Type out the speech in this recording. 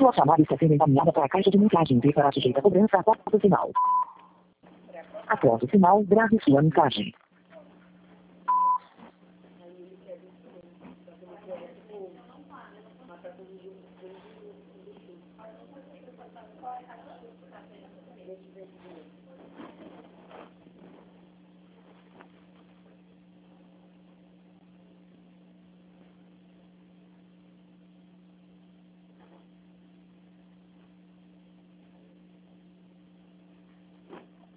Sua chamada está sendo encaminhada para a caixa de mensagem e será sujeita a cobrança após o sinal. Após o sinal, grave sua mensagem.